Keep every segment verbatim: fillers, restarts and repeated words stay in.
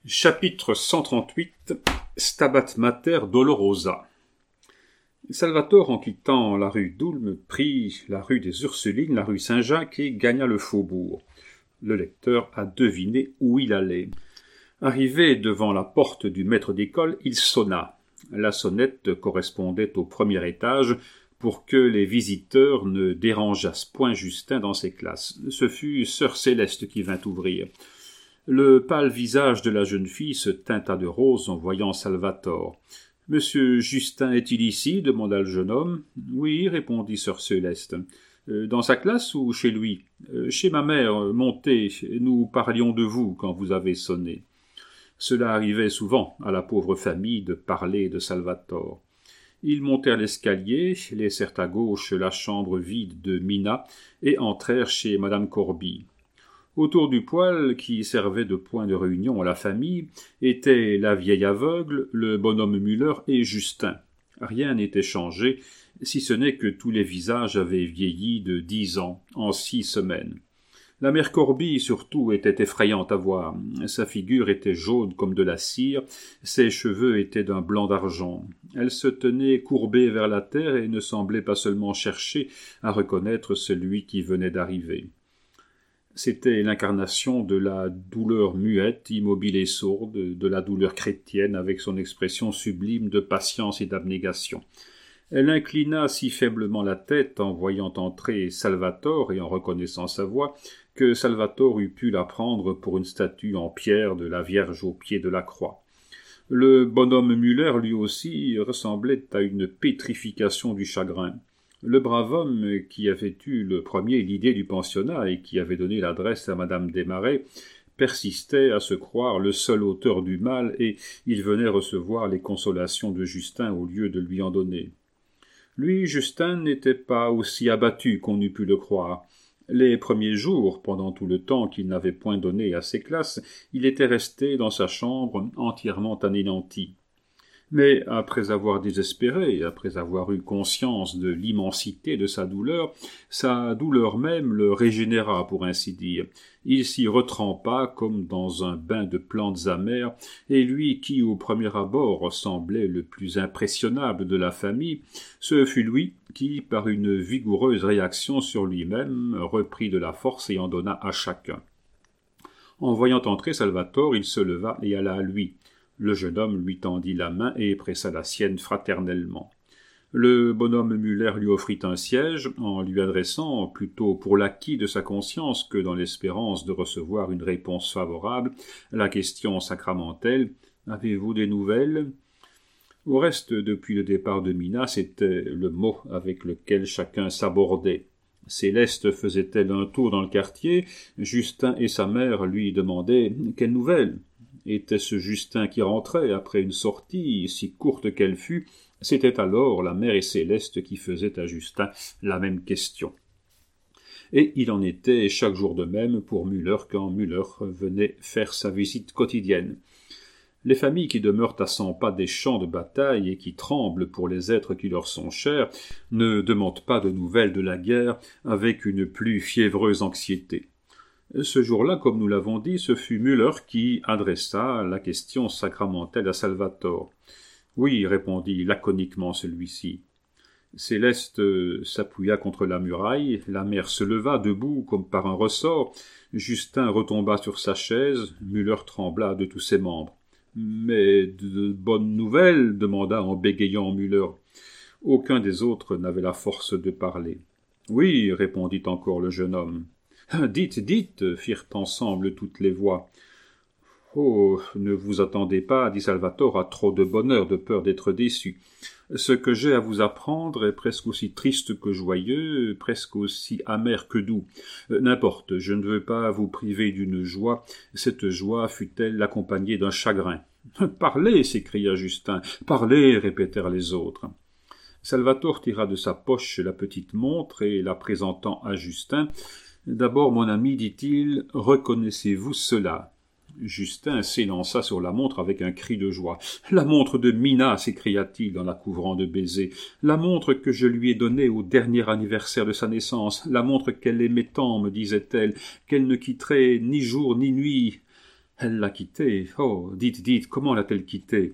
Chapitre cent trente-huit. Stabat Mater Dolorosa. Salvatore, en quittant la rue d'Ulm, prit la rue des Ursulines, la rue Saint-Jacques et gagna le faubourg. Le lecteur a deviné où il allait. Arrivé devant la porte du maître d'école, il sonna. La sonnette correspondait au premier étage pour que les visiteurs ne dérangeassent point Justin dans ses classes. Ce fut sœur Céleste qui vint ouvrir. Le pâle visage de la jeune fille se teinta de rose en voyant Salvatore. « Monsieur Justin est-il ici ?» demanda le jeune homme. « Oui, » répondit sœur Céleste. Euh, « Dans sa classe ou chez lui ?»« euh, Chez ma mère, montez, nous parlions de vous quand vous avez sonné. » Cela arrivait souvent à la pauvre famille de parler de Salvatore. Ils montèrent l'escalier, laissèrent à gauche la chambre vide de Mina et entrèrent chez madame Corby. Autour du poêle, qui servait de point de réunion à la famille, étaient la vieille aveugle, le bonhomme Muller et Justin. Rien n'était changé, si ce n'est que tous les visages avaient vieilli de dix ans, en six semaines. La mère Corby, surtout, était effrayante à voir. Sa figure était jaune comme de la cire, ses cheveux étaient d'un blanc d'argent. Elle se tenait courbée vers la terre et ne semblait pas seulement chercher à reconnaître celui qui venait d'arriver. C'était l'incarnation de la douleur muette, immobile et sourde, de la douleur chrétienne avec son expression sublime de patience et d'abnégation. Elle inclina si faiblement la tête en voyant entrer Salvatore et en reconnaissant sa voix, que Salvatore eût pu la prendre pour une statue en pierre de la Vierge au pied de la croix. Le bonhomme Muller, lui aussi, ressemblait à une pétrification du chagrin. Le brave homme qui avait eu le premier l'idée du pensionnat et qui avait donné l'adresse à madame Desmarais persistait à se croire le seul auteur du mal et il venait recevoir les consolations de Justin au lieu de lui en donner. Lui, Justin, n'était pas aussi abattu qu'on eût pu le croire. Les premiers jours, pendant tout le temps qu'il n'avait point donné à ses classes, il était resté dans sa chambre entièrement anéanti. Mais après avoir désespéré, après avoir eu conscience de l'immensité de sa douleur, sa douleur même le régénéra, pour ainsi dire. Il s'y retrempa comme dans un bain de plantes amères, et lui qui, au premier abord, semblait le plus impressionnable de la famille, ce fut lui qui, par une vigoureuse réaction sur lui-même, reprit de la force et en donna à chacun. En voyant entrer Salvatore, il se leva et alla à lui. Le jeune homme lui tendit la main et pressa la sienne fraternellement. Le bonhomme Muller lui offrit un siège, en lui adressant, plutôt pour l'acquit de sa conscience que dans l'espérance de recevoir une réponse favorable, la question sacramentelle « Avez-vous des nouvelles ?» Au reste, depuis le départ de Mina, c'était le mot avec lequel chacun s'abordait. Céleste faisait-elle un tour dans le quartier? Justin et sa mère lui demandaient « Quelles nouvelles ?» Était-ce Justin qui rentrait après une sortie, si courte qu'elle fût? C'était alors la mère et Céleste qui faisaient à Justin la même question. Et il en était chaque jour de même pour Muller quand Muller venait faire sa visite quotidienne. Les familles qui demeurent à cent pas des champs de bataille et qui tremblent pour les êtres qui leur sont chers ne demandent pas de nouvelles de la guerre avec une plus fiévreuse anxiété. Ce jour-là, comme nous l'avons dit, ce fut Muller qui adressa la question sacramentelle à Salvatore. « Oui, » répondit laconiquement celui-ci. Céleste s'appuya contre la muraille, la mère se leva debout comme par un ressort, Justin retomba sur sa chaise, Muller trembla de tous ses membres. « Mais de bonnes nouvelles ?» demanda en bégayant Muller. Aucun des autres n'avait la force de parler. « Oui, » répondit encore le jeune homme. « Dites, dites » firent ensemble toutes les voix. « Oh, ne vous attendez pas, dit Salvatore, à trop de bonheur, de peur d'être déçu. Ce que j'ai à vous apprendre est presque aussi triste que joyeux, presque aussi amer que doux. N'importe, je ne veux pas vous priver d'une joie, cette joie fut-elle accompagnée d'un chagrin. »« Parlez » s'écria Justin. « Parlez » répétèrent les autres. Salvatore tira de sa poche la petite montre et la présentant à Justin. « D'abord, mon ami, dit-il, reconnaissez-vous cela ?» Justin s'élança sur la montre avec un cri de joie. « La montre de Mina !» s'écria-t-il en la couvrant de baisers. « La montre que je lui ai donnée au dernier anniversaire de sa naissance. La montre qu'elle aimait tant, me disait-elle, qu'elle ne quitterait ni jour ni nuit. Elle l'a quitté. Oh, dites, dites, comment l'a-t-elle quitté?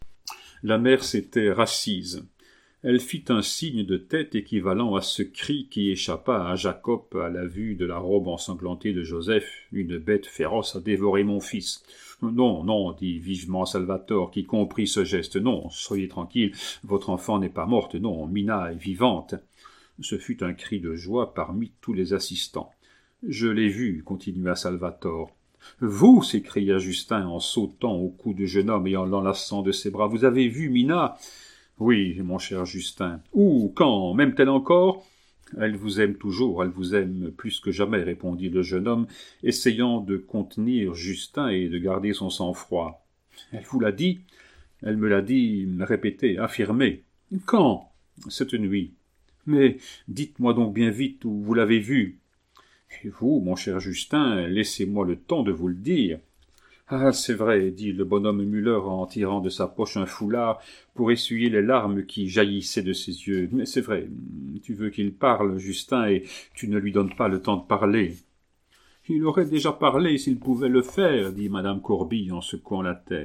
La mère s'était rassise. Elle fit un signe de tête équivalent à ce cri qui échappa à Jacob à la vue de la robe ensanglantée de Joseph. « Une bête féroce a dévoré mon fils. »« Non, non, dit vivement Salvatore, qui comprit ce geste. Non, soyez tranquille, votre enfant n'est pas morte. Non, Mina est vivante. » Ce fut un cri de joie parmi tous les assistants. « Je l'ai vue, continua Salvatore. »« Vous, s'écria Justin en sautant au cou du jeune homme et en l'enlaçant de ses bras. Vous avez vu Mina ?»« Oui, mon cher Justin. »« Où? Quand? M'aime-t-elle encore ?»« Elle vous aime toujours, elle vous aime plus que jamais, répondit le jeune homme, essayant de contenir Justin et de garder son sang-froid. « Elle vous l'a dit ?»« Elle me l'a dit, répétez, affirmez. »« Quand? »« Cette nuit. »« Mais dites-moi donc bien vite où vous l'avez vue. »« Et vous, mon cher Justin, laissez-moi le temps de vous le dire. »« Ah, c'est vrai, dit le bonhomme Muller en tirant de sa poche un foulard pour essuyer les larmes qui jaillissaient de ses yeux. Mais c'est vrai, tu veux qu'il parle, Justin, et tu ne lui donnes pas le temps de parler. »« Il aurait déjà parlé s'il pouvait le faire, dit madame Corbie en secouant la tête. »«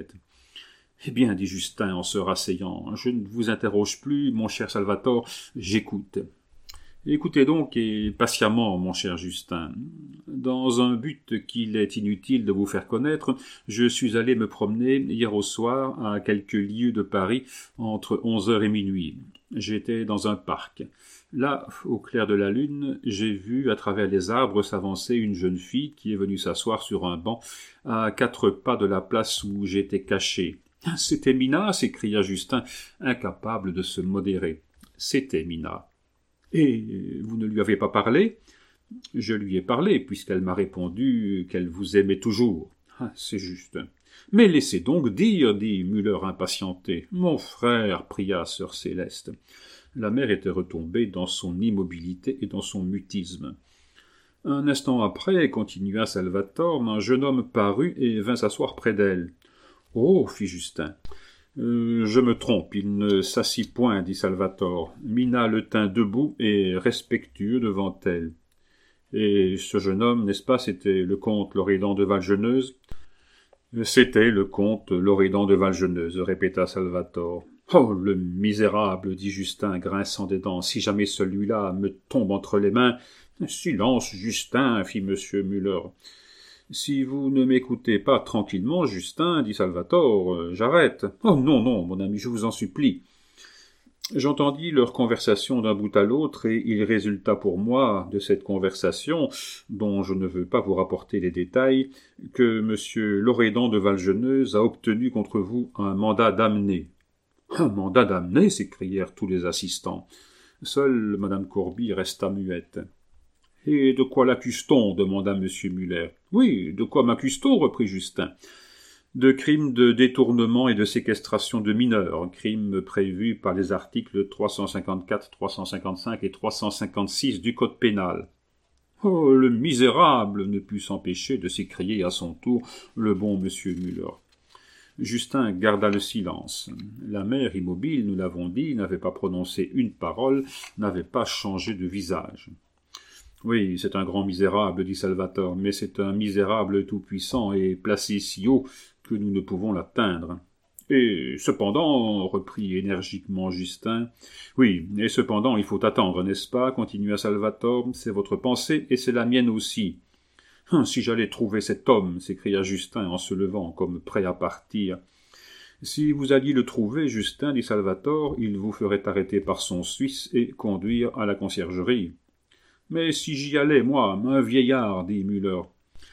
Eh bien, dit Justin en se rasseyant, je ne vous interroge plus, mon cher Salvatore, j'écoute. » Écoutez donc, et patiemment, mon cher Justin. Dans un but qu'il est inutile de vous faire connaître, je suis allé me promener hier au soir à quelques lieues de Paris, entre onze heures et minuit. J'étais dans un parc. Là, au clair de la lune, j'ai vu à travers les arbres s'avancer une jeune fille qui est venue s'asseoir sur un banc à quatre pas de la place où j'étais caché. « C'était Mina !» s'écria Justin, incapable de se modérer. « C'était Mina. » « Et vous ne lui avez pas parlé ?»« Je lui ai parlé, puisqu'elle m'a répondu qu'elle vous aimait toujours. »« Ah, c'est juste. »« Mais laissez donc dire, dit Muller impatienté. »« Mon frère, pria sœur Céleste. » La mère était retombée dans son immobilité et dans son mutisme. Un instant après, continua Salvatore, un jeune homme parut et vint s'asseoir près d'elle. « Oh, fit Justin. » Euh, « Je me trompe, il ne s'assit point, dit Salvatore. Mina le tint debout et respectueux devant elle. Et ce jeune homme, n'est-ce pas, c'était le comte Loredan de Valgeneuse ?»« C'était le comte Loredan de Valgeneuse, répéta Salvatore. »« Oh, le misérable, dit Justin, grinçant des dents, si jamais celui-là me tombe entre les mains. »« Silence, Justin, fit monsieur Muller. »« Si vous ne m'écoutez pas tranquillement, Justin, dit Salvatore, euh, j'arrête. »« Oh non, non, mon ami, je vous en supplie. » J'entendis leur conversation d'un bout à l'autre, et il résulta pour moi de cette conversation, dont je ne veux pas vous rapporter les détails, que monsieur Loredan de Valgeneuse a obtenu contre vous un mandat d'amener. « Un mandat d'amener » s'écrièrent tous les assistants. Seule madame Corbie resta muette. « Et de quoi l'accuse-t-on » demanda monsieur Muller. « Oui, de quoi m'accuse-t-on » reprit Justin. « De crimes de détournement et de séquestration de mineurs, crimes prévus par les articles trois cent cinquante-quatre, trois cent cinquante-cinq et trois cent cinquante-six du Code pénal. »« Oh, le misérable » ne put s'empêcher de s'écrier à son tour le bon monsieur Muller. Justin garda le silence. La mère, immobile, nous l'avons dit, n'avait pas prononcé une parole, n'avait pas changé de visage. « Oui, c'est un grand misérable, dit Salvatore, mais c'est un misérable tout-puissant et placé si haut que nous ne pouvons l'atteindre. »« Et cependant, reprit énergiquement Justin, « oui, et cependant, il faut attendre, n'est-ce pas ?» continua Salvatore, « c'est votre pensée et c'est la mienne aussi. »« Si j'allais trouver cet homme !» s'écria Justin en se levant comme prêt à partir. « Si vous alliez le trouver, Justin, dit Salvatore, il vous ferait arrêter par son Suisse et conduire à la conciergerie. »« Mais si j'y allais, moi, un vieillard, dit Muller. »«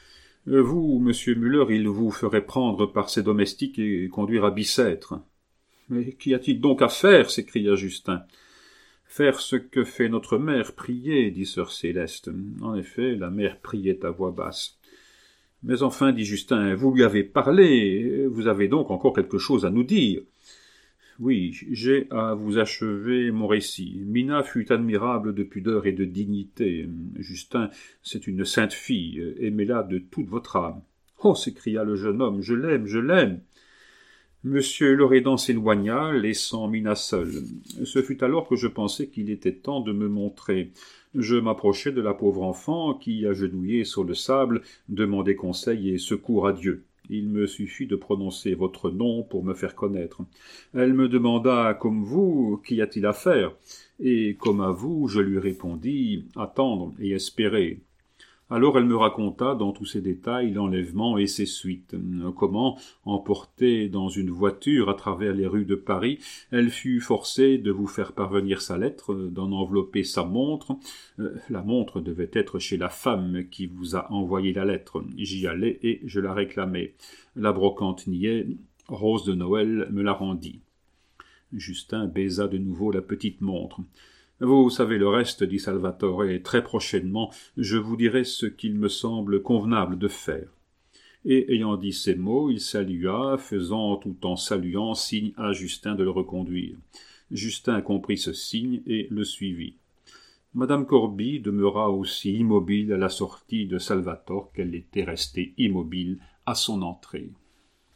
Vous, monsieur Muller, il vous ferait prendre par ses domestiques et conduire à Bicêtre. »« Mais qu'y a-t-il donc à faire ?» s'écria Justin. « Faire ce que fait notre mère, prier, dit sœur Céleste. En effet, la mère priait à voix basse. « Mais enfin, dit Justin, vous lui avez parlé, vous avez donc encore quelque chose à nous dire. » Oui, j'ai à vous achever mon récit. Mina fut admirable de pudeur et de dignité. Justin, c'est une sainte fille, aimez-la de toute votre âme. « Oh » s'écria le jeune homme, « je l'aime, je l'aime !» Monsieur Loredan s'éloigna, laissant Mina seule. Ce fut alors que je pensai qu'il était temps de me montrer. Je m'approchai de la pauvre enfant qui, agenouillée sur le sable, demandait conseil et secours à Dieu. Il me suffit de prononcer votre nom pour me faire connaître. Elle me demanda, comme vous, qu'y a-t-il à faire? Et comme à vous, je lui répondis, attendre et espérer. Alors elle me raconta dans tous ses détails l'enlèvement et ses suites, comment, emportée dans une voiture à travers les rues de Paris, elle fut forcée de vous faire parvenir sa lettre, d'en envelopper sa montre. Euh, la montre devait être chez la femme qui vous a envoyé la lettre. J'y allais et je la réclamai. La brocante niait, Rose de Noël me la rendit. Justin baisa de nouveau la petite montre. « Vous savez le reste, dit Salvatore, et très prochainement je vous dirai ce qu'il me semble convenable de faire. » Et ayant dit ces mots, il salua, faisant tout en saluant signe à Justin de le reconduire. Justin comprit ce signe et le suivit. Madame Corby demeura aussi immobile à la sortie de Salvatore qu'elle était restée immobile à son entrée.